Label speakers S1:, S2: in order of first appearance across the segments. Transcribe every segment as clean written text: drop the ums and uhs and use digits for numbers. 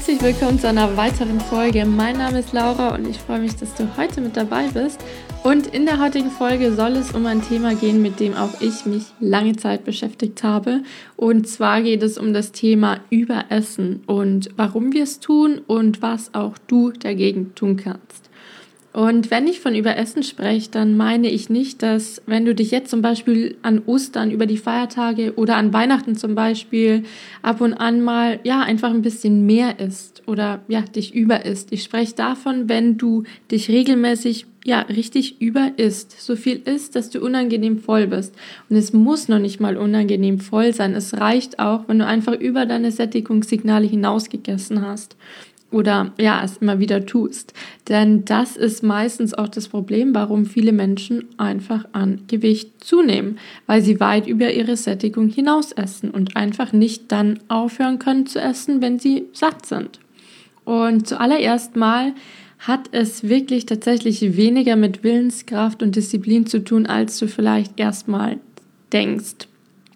S1: Herzlich willkommen zu einer weiteren Folge. Mein Name ist Laura und ich freue mich, dass du heute mit dabei bist. Und in der heutigen Folge soll es um ein Thema gehen, mit dem auch ich mich lange Zeit beschäftigt habe. Und zwar geht es um das Thema Überessen und warum wir es tun und was auch du dagegen tun kannst. Und wenn ich von Überessen spreche, dann meine ich nicht, dass wenn du dich jetzt zum Beispiel an Ostern über die Feiertage oder an Weihnachten zum Beispiel ab und an mal einfach ein bisschen mehr isst oder dich überisst. Ich spreche davon, wenn du dich regelmäßig richtig überisst, so viel isst, dass du unangenehm voll bist. Und es muss noch nicht mal unangenehm voll sein. Es reicht auch, wenn du einfach über deine Sättigungssignale hinausgegessen hast. Oder es immer wieder tust. Denn das ist meistens auch das Problem, warum viele Menschen einfach an Gewicht zunehmen, weil sie weit über ihre Sättigung hinaus essen und einfach nicht dann aufhören können zu essen, wenn sie satt sind. Und zuallererst mal hat es wirklich tatsächlich weniger mit Willenskraft und Disziplin zu tun, als du vielleicht erstmal denkst.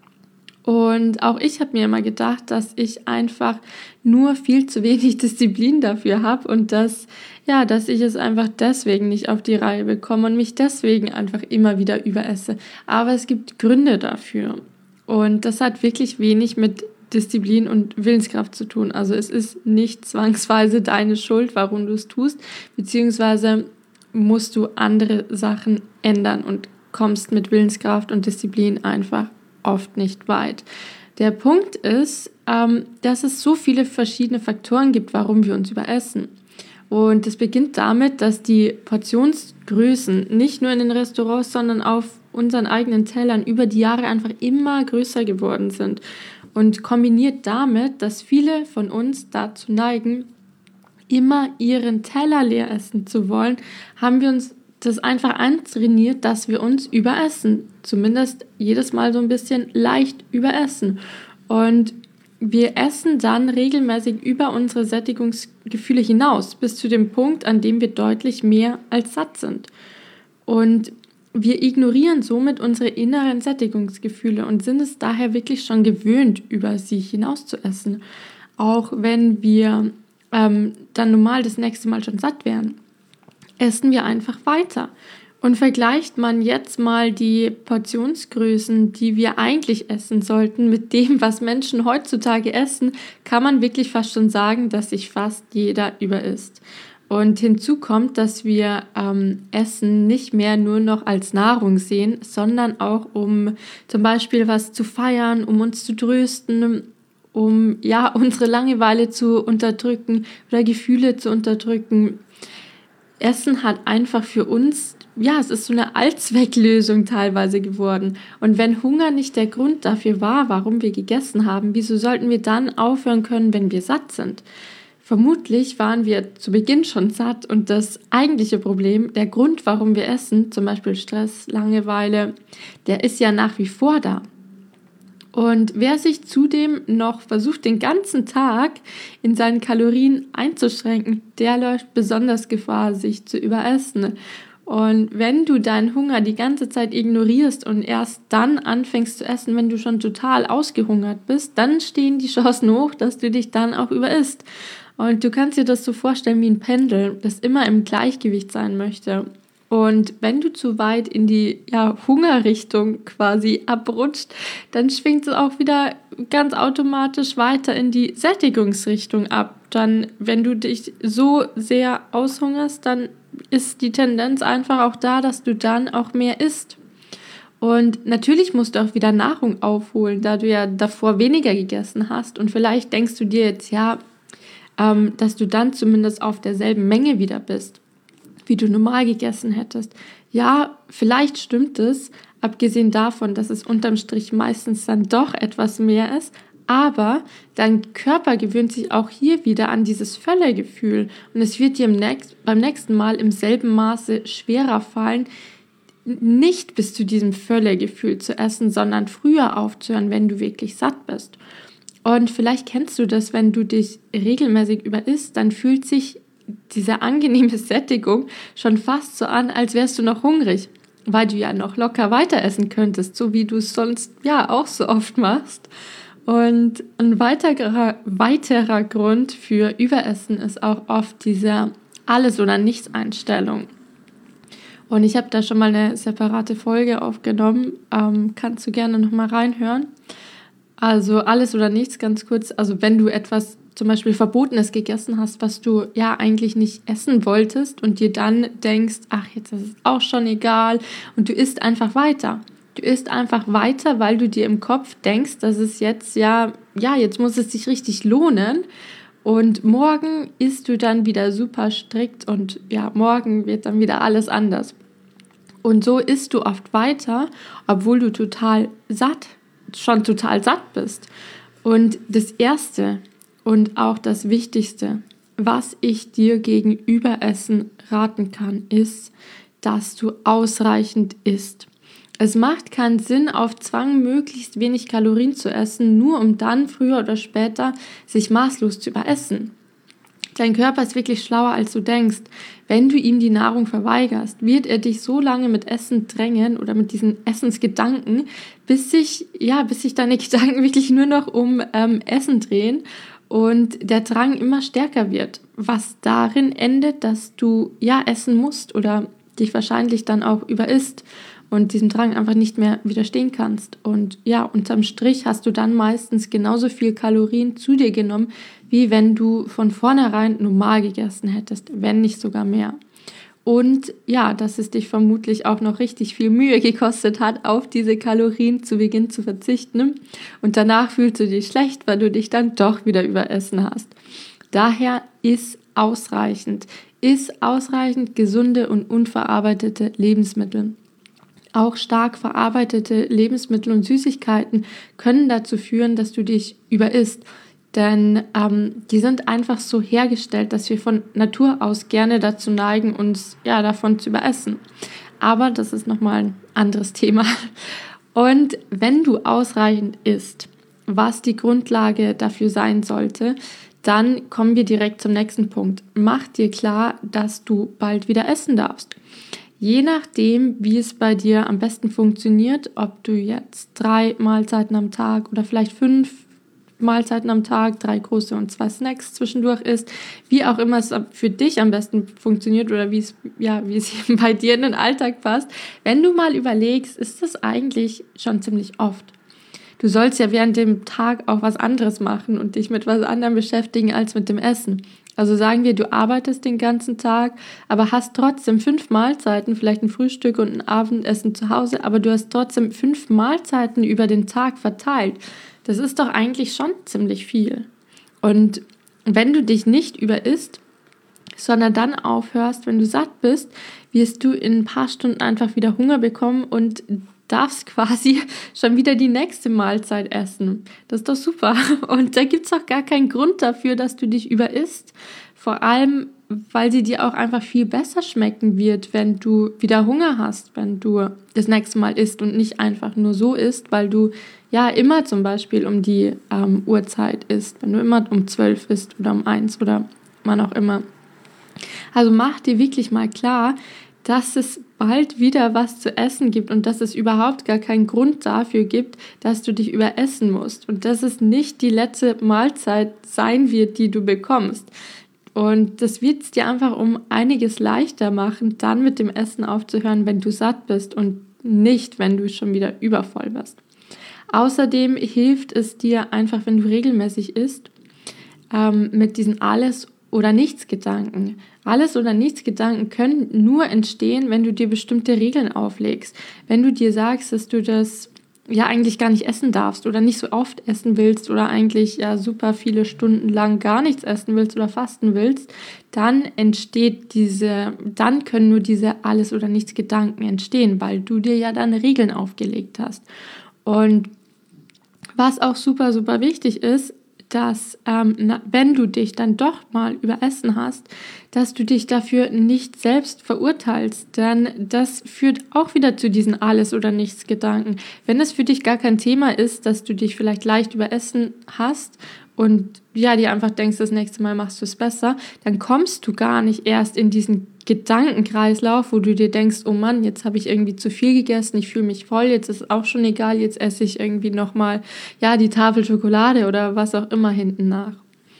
S1: Und auch ich habe mir immer gedacht, dass ich einfach nur viel zu wenig Disziplin dafür habe und dass ich es einfach deswegen nicht auf die Reihe bekomme und mich deswegen einfach immer wieder überesse. Aber es gibt Gründe dafür und das hat wirklich wenig mit Disziplin und Willenskraft zu tun. Also es ist nicht zwangsweise deine Schuld, warum du es tust, beziehungsweise musst du andere Sachen ändern und kommst mit Willenskraft und Disziplin einfach oft nicht weit. Der Punkt ist, dass es so viele verschiedene Faktoren gibt, warum wir uns überessen. Und es beginnt damit, dass die Portionsgrößen nicht nur in den Restaurants, sondern auf unseren eigenen Tellern über die Jahre einfach immer größer geworden sind. Und kombiniert damit, dass viele von uns dazu neigen, immer ihren Teller leer essen zu wollen, haben wir uns das einfach antrainiert, dass wir uns überessen. Zumindest jedes Mal so ein bisschen leicht überessen. Und wir essen dann regelmäßig über unsere Sättigungsgefühle hinaus, bis zu dem Punkt, an dem wir deutlich mehr als satt sind. Und wir ignorieren somit unsere inneren Sättigungsgefühle und sind es daher wirklich schon gewöhnt, über sie hinaus zu essen. Auch wenn wir dann normal das nächste Mal schon satt wären, essen wir einfach weiter. Und vergleicht man jetzt mal die Portionsgrößen, die wir eigentlich essen sollten, mit dem, was Menschen heutzutage essen, kann man wirklich fast schon sagen, dass sich fast jeder überisst. Und hinzu kommt, dass wir Essen nicht mehr nur noch als Nahrung sehen, sondern auch um zum Beispiel was zu feiern, um uns zu trösten, um unsere Langeweile zu unterdrücken oder Gefühle zu unterdrücken. Essen hat einfach für uns, es ist so eine Allzwecklösung teilweise geworden. Und wenn Hunger nicht der Grund dafür war, warum wir gegessen haben, wieso sollten wir dann aufhören können, wenn wir satt sind? Vermutlich waren wir zu Beginn schon satt und das eigentliche Problem, der Grund, warum wir essen, zum Beispiel Stress, Langeweile, der ist ja nach wie vor da. Und wer sich zudem noch versucht, den ganzen Tag in seinen Kalorien einzuschränken, der läuft besonders Gefahr, sich zu überessen. Und wenn du deinen Hunger die ganze Zeit ignorierst und erst dann anfängst zu essen, wenn du schon total ausgehungert bist, dann stehen die Chancen hoch, dass du dich dann auch überisst. Und du kannst dir das so vorstellen wie ein Pendel, das immer im Gleichgewicht sein möchte. Und wenn du zu weit in die Hungerrichtung quasi abrutscht, dann schwingt es auch wieder ganz automatisch weiter in die Sättigungsrichtung ab. Dann, wenn du dich so sehr aushungerst, dann ist die Tendenz einfach auch da, dass du dann auch mehr isst. Und natürlich musst du auch wieder Nahrung aufholen, da du ja davor weniger gegessen hast. Und vielleicht denkst du dir jetzt, dass du dann zumindest auf derselben Menge wieder bist, wie du normal gegessen hättest. Ja, vielleicht stimmt es, abgesehen davon, dass es unterm Strich meistens dann doch etwas mehr ist, aber dein Körper gewöhnt sich auch hier wieder an dieses Völlegefühl und es wird dir beim nächsten Mal im selben Maße schwerer fallen, nicht bis zu diesem Völlegefühl zu essen, sondern früher aufzuhören, wenn du wirklich satt bist. Und vielleicht kennst du das, wenn du dich regelmäßig überisst, dann fühlt sich diese angenehme Sättigung schon fast so an, als wärst du noch hungrig, weil du ja noch locker weiter essen könntest, so wie du es sonst auch so oft machst. Und ein weiterer Grund für Überessen ist auch oft diese Alles-oder-nichts-Einstellung. Und ich habe da schon mal eine separate Folge aufgenommen, kannst du gerne nochmal reinhören. Also alles oder nichts, ganz kurz. Also wenn du etwas zum Beispiel Verbotenes gegessen hast, was du ja eigentlich nicht essen wolltest und dir dann denkst, ach, jetzt ist es auch schon egal und du isst einfach weiter. Du isst einfach weiter, weil du dir im Kopf denkst, dass es jetzt jetzt muss es sich richtig lohnen. Und morgen isst du dann wieder super strikt und ja, morgen wird dann wieder alles anders. Und so isst du oft weiter, obwohl du schon total satt bist. Und das Erste und auch das Wichtigste, was ich dir gegen Überessen raten kann, ist, dass du ausreichend isst. Es macht keinen Sinn, auf Zwang möglichst wenig Kalorien zu essen, nur um dann früher oder später sich maßlos zu überessen. Dein Körper ist wirklich schlauer, als du denkst. Wenn du ihm die Nahrung verweigerst, wird er dich so lange mit Essen drängen oder mit diesen Essensgedanken, bis sich deine Gedanken wirklich nur noch um Essen drehen und der Drang immer stärker wird, was darin endet, dass du essen musst oder dich wahrscheinlich dann auch überisst und diesem Drang einfach nicht mehr widerstehen kannst. Und ja, unterm Strich hast du dann meistens genauso viel Kalorien zu dir genommen, wie wenn du von vornherein normal gegessen hättest, wenn nicht sogar mehr. Und ja, dass es dich vermutlich auch noch richtig viel Mühe gekostet hat, auf diese Kalorien zu Beginn zu verzichten. Und danach fühlst du dich schlecht, weil du dich dann doch wieder überessen hast. Daher iss ausreichend gesunde und unverarbeitete Lebensmittel. Auch stark verarbeitete Lebensmittel und Süßigkeiten können dazu führen, dass du dich überisst. Denn die sind einfach so hergestellt, dass wir von Natur aus gerne dazu neigen, uns davon zu überessen. Aber das ist nochmal ein anderes Thema. Und wenn du ausreichend isst, was die Grundlage dafür sein sollte, dann kommen wir direkt zum nächsten Punkt. Mach dir klar, dass du bald wieder essen darfst. Je nachdem, wie es bei dir am besten funktioniert, ob du jetzt 3 Mahlzeiten am Tag oder vielleicht 5 Mahlzeiten am Tag, 3 große und 2 Snacks zwischendurch isst, wie auch immer es für dich am besten funktioniert oder wie es bei dir in den Alltag passt. Wenn du mal überlegst, ist das eigentlich schon ziemlich oft. Du sollst ja während dem Tag auch was anderes machen und dich mit was anderem beschäftigen als mit dem Essen. Also sagen wir, du arbeitest den ganzen Tag, aber hast trotzdem 5 Mahlzeiten, vielleicht ein Frühstück und ein Abendessen zu Hause, aber du hast trotzdem 5 Mahlzeiten über den Tag verteilt. Das ist doch eigentlich schon ziemlich viel. Und wenn du dich nicht überisst, sondern dann aufhörst, wenn du satt bist, wirst du in ein paar Stunden einfach wieder Hunger bekommen und darfst quasi schon wieder die nächste Mahlzeit essen. Das ist doch super. Und da gibt es auch gar keinen Grund dafür, dass du dich überisst. Vor allem, weil sie dir auch einfach viel besser schmecken wird, wenn du wieder Hunger hast, wenn du das nächste Mal isst und nicht einfach nur so isst, weil du immer zum Beispiel um die Uhrzeit isst, wenn du immer um 12 isst oder um 1 oder wann auch immer. Also mach dir wirklich mal klar, dass es bald wieder was zu essen gibt und dass es überhaupt gar keinen Grund dafür gibt, dass du dich überessen musst und dass es nicht die letzte Mahlzeit sein wird, die du bekommst. Und das wird es dir einfach um einiges leichter machen, dann mit dem Essen aufzuhören, wenn du satt bist und nicht, wenn du schon wieder übervoll bist. Außerdem hilft es dir einfach, wenn du regelmäßig isst, mit diesen Alles- oder Nichts-Gedanken. Alles- oder Nichts-Gedanken können nur entstehen, wenn du dir bestimmte Regeln auflegst. Wenn du dir sagst, dass du das eigentlich gar nicht essen darfst oder nicht so oft essen willst oder eigentlich super viele Stunden lang gar nichts essen willst oder fasten willst, dann können nur diese Alles- oder Nichts-Gedanken entstehen, weil du dir ja dann Regeln aufgelegt hast. Und was auch super, super wichtig ist, dass wenn du dich dann doch mal überessen hast, dass du dich dafür nicht selbst verurteilst, denn das führt auch wieder zu diesen Alles- oder Nichts-Gedanken. Wenn es für dich gar kein Thema ist, dass du dich vielleicht leicht überessen hast und dir einfach denkst, das nächste Mal machst du es besser, dann kommst du gar nicht erst in diesen Gedankenkreislauf, wo du dir denkst, oh Mann, jetzt habe ich irgendwie zu viel gegessen, ich fühle mich voll, jetzt ist auch schon egal, jetzt esse ich irgendwie nochmal, die Tafel Schokolade oder was auch immer hinten nach.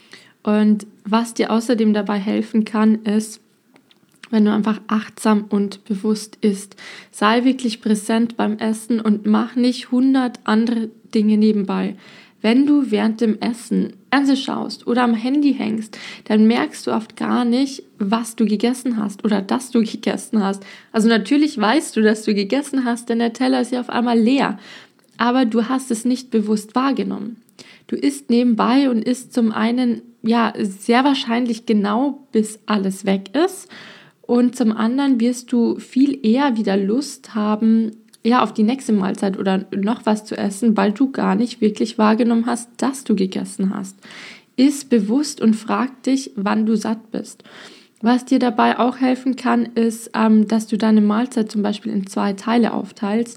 S1: Und was dir außerdem dabei helfen kann, ist, wenn du einfach achtsam und bewusst isst. Sei wirklich präsent beim Essen und mach nicht 100 andere Dinge nebenbei. Wenn du während dem Essen Fernsehen schaust oder am Handy hängst, dann merkst du oft gar nicht, was du gegessen hast oder dass du gegessen hast. Also natürlich weißt du, dass du gegessen hast, denn der Teller ist ja auf einmal leer. Aber du hast es nicht bewusst wahrgenommen. Du isst nebenbei und isst zum einen sehr wahrscheinlich genau, bis alles weg ist. Und zum anderen wirst du viel eher wieder Lust haben, auf die nächste Mahlzeit oder noch was zu essen, weil du gar nicht wirklich wahrgenommen hast, dass du gegessen hast. Iss bewusst und frag dich, wann du satt bist. Was dir dabei auch helfen kann, ist, dass du deine Mahlzeit zum Beispiel in 2 Teile aufteilst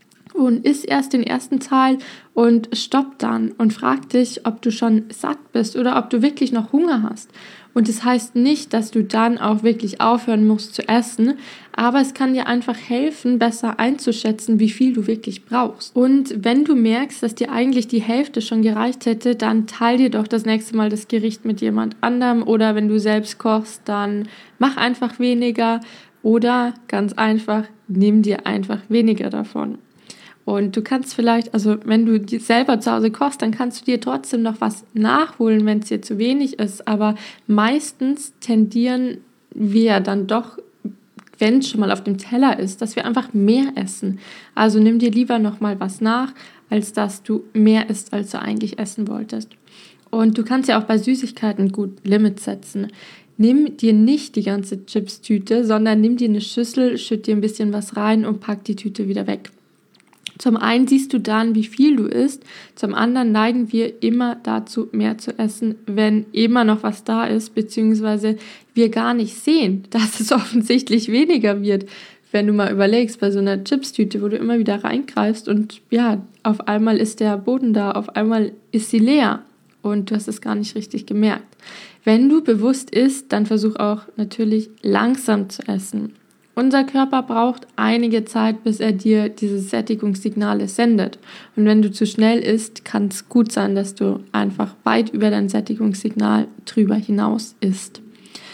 S1: und iss erst den ersten Teil und stopp dann und frag dich, ob du schon satt bist oder ob du wirklich noch Hunger hast. Und das heißt nicht, dass du dann auch wirklich aufhören musst zu essen, aber es kann dir einfach helfen, besser einzuschätzen, wie viel du wirklich brauchst. Und wenn du merkst, dass dir eigentlich die Hälfte schon gereicht hätte, dann teil dir doch das nächste Mal das Gericht mit jemand anderem oder wenn du selbst kochst, dann mach einfach weniger oder ganz einfach, nimm dir einfach weniger davon. Und du kannst vielleicht, also wenn du selber zu Hause kochst, dann kannst du dir trotzdem noch was nachholen, wenn es dir zu wenig ist. Aber meistens tendieren wir dann doch, wenn es schon mal auf dem Teller ist, dass wir einfach mehr essen. Also nimm dir lieber noch mal was nach, als dass du mehr isst, als du eigentlich essen wolltest. Und du kannst ja auch bei Süßigkeiten gut Limits setzen. Nimm dir nicht die ganze Chips-Tüte, sondern nimm dir eine Schüssel, schütt dir ein bisschen was rein und pack die Tüte wieder weg. Zum einen siehst du dann, wie viel du isst, zum anderen neigen wir immer dazu, mehr zu essen, wenn immer noch was da ist, beziehungsweise wir gar nicht sehen, dass es offensichtlich weniger wird. Wenn du mal überlegst, bei so einer Chipstüte, wo du immer wieder reingreifst und auf einmal ist der Boden da, auf einmal ist sie leer und du hast es gar nicht richtig gemerkt. Wenn du bewusst isst, dann versuch auch natürlich langsam zu essen. Unser Körper braucht einige Zeit, bis er dir diese Sättigungssignale sendet. Und wenn du zu schnell isst, kann es gut sein, dass du einfach weit über dein Sättigungssignal drüber hinaus isst.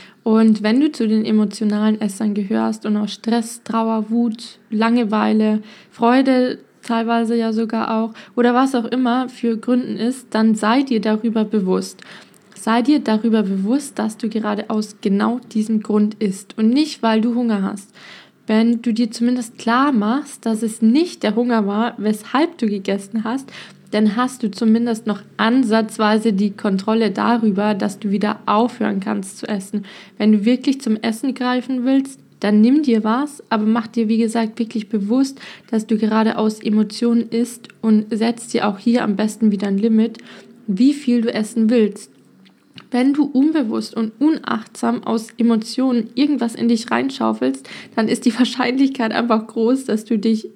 S1: Und wenn du zu den emotionalen Essern gehörst und auch Stress, Trauer, Wut, Langeweile, Freude teilweise ja sogar auch oder was auch immer für Gründen ist, dann sei dir darüber bewusst. Sei dir darüber bewusst, dass du gerade aus genau diesem Grund isst und nicht, weil du Hunger hast. Wenn du dir zumindest klar machst, dass es nicht der Hunger war, weshalb du gegessen hast, dann hast du zumindest noch ansatzweise die Kontrolle darüber, dass du wieder aufhören kannst zu essen. Wenn du wirklich zum Essen greifen willst, dann nimm dir was, aber mach dir, wie gesagt, wirklich bewusst, dass du gerade aus Emotionen isst und setz dir auch hier am besten wieder ein Limit, wie viel du essen willst. Wenn du unbewusst und unachtsam aus Emotionen irgendwas in dich reinschaufelst, dann ist die Wahrscheinlichkeit einfach groß, dass du dich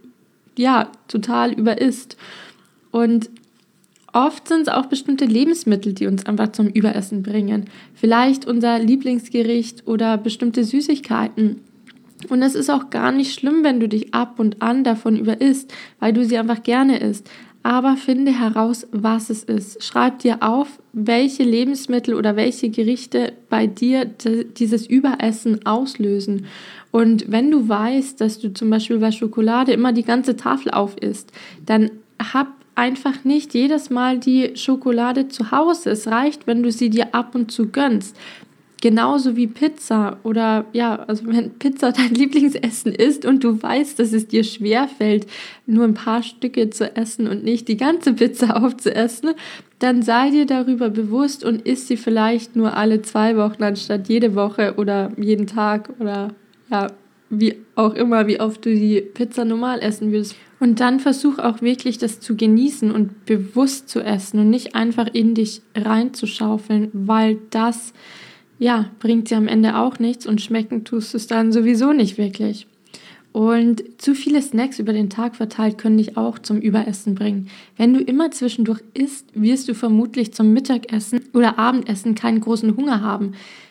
S1: total überisst. Und oft sind es auch bestimmte Lebensmittel, die uns einfach zum Überessen bringen. Vielleicht unser Lieblingsgericht oder bestimmte Süßigkeiten. Und es ist auch gar nicht schlimm, wenn du dich ab und an davon überisst, weil du sie einfach gerne isst. Aber finde heraus, was es ist. Schreib dir auf, welche Lebensmittel oder welche Gerichte bei dir dieses Überessen auslösen. Und wenn du weißt, dass du zum Beispiel bei Schokolade immer die ganze Tafel auf isst, dann hab einfach nicht jedes Mal die Schokolade zu Hause. Es reicht, wenn du sie dir ab und zu gönnst. Genauso wie Pizza oder also wenn Pizza dein Lieblingsessen ist und du weißt, dass es dir schwerfällt, nur ein paar Stücke zu essen und nicht die ganze Pizza aufzuessen, dann sei dir darüber bewusst und isst sie vielleicht nur alle 2 Wochen anstatt jede Woche oder jeden Tag oder wie auch immer, wie oft du die Pizza normal essen würdest. Und dann versuch auch wirklich das zu genießen und bewusst zu essen und nicht einfach in dich reinzuschaufeln, weil das bringt dir am Ende auch nichts und schmecken tust du es dann sowieso nicht wirklich. Und zu viele Snacks über den Tag verteilt können dich auch zum Überessen bringen. Wenn du immer zwischendurch isst, wirst du vermutlich zum Mittagessen oder Abendessen keinen großen Hunger haben.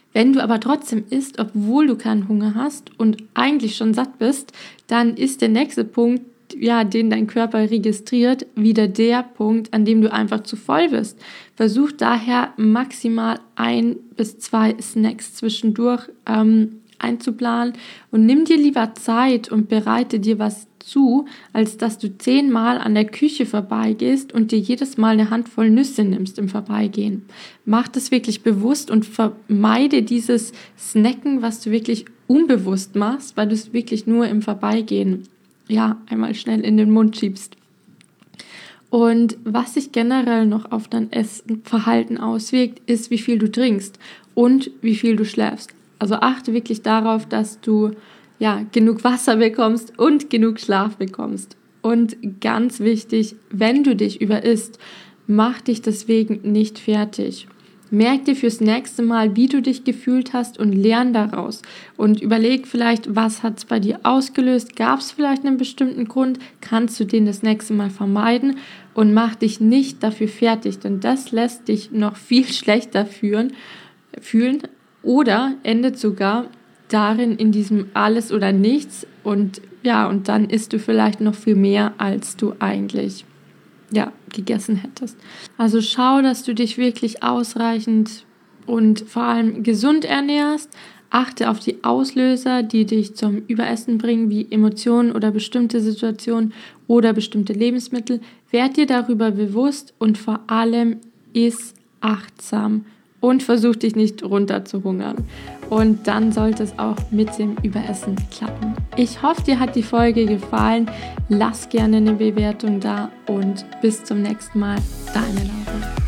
S1: Wenn du aber trotzdem isst, obwohl du keinen Hunger hast und eigentlich schon satt bist, dann ist der nächste Punkt, den dein Körper registriert, wieder der Punkt, an dem du einfach zu voll bist. Versuch daher maximal 1 bis 2 Snacks zwischendurch einzuplanen und nimm dir lieber Zeit und bereite dir was zu, als dass du 10-mal an der Küche vorbeigehst und dir jedes Mal eine Handvoll Nüsse nimmst im Vorbeigehen. Mach das wirklich bewusst und vermeide dieses Snacken, was du wirklich unbewusst machst, weil du es wirklich nur im Vorbeigehen einmal schnell in den Mund schiebst. Und was sich generell noch auf dein Essverhalten auswirkt, ist, wie viel du trinkst und wie viel du schläfst. Also achte wirklich darauf, dass du genug Wasser bekommst und genug Schlaf bekommst. Und ganz wichtig, wenn du dich überisst, mach dich deswegen nicht fertig. Merk dir fürs nächste Mal, wie du dich gefühlt hast und lern daraus. Und überleg vielleicht, was hat es bei dir ausgelöst? Gab es vielleicht einen bestimmten Grund? Kannst du den das nächste Mal vermeiden? Und mach dich nicht dafür fertig, denn das lässt dich noch viel schlechter fühlen oder endet sogar darin in diesem alles oder nichts und dann isst du vielleicht noch viel mehr, als du eigentlich gegessen hättest. Also schau, dass du dich wirklich ausreichend und vor allem gesund ernährst. Achte auf die Auslöser, die dich zum Überessen bringen, wie Emotionen oder bestimmte Situationen oder bestimmte Lebensmittel. Werd dir darüber bewusst und vor allem iss achtsam und versuch dich nicht runterzuhungern. Und dann sollte es auch mit dem Überessen klappen. Ich hoffe, dir hat die Folge gefallen. Lass gerne eine Bewertung da und bis zum nächsten Mal. Deine Laura.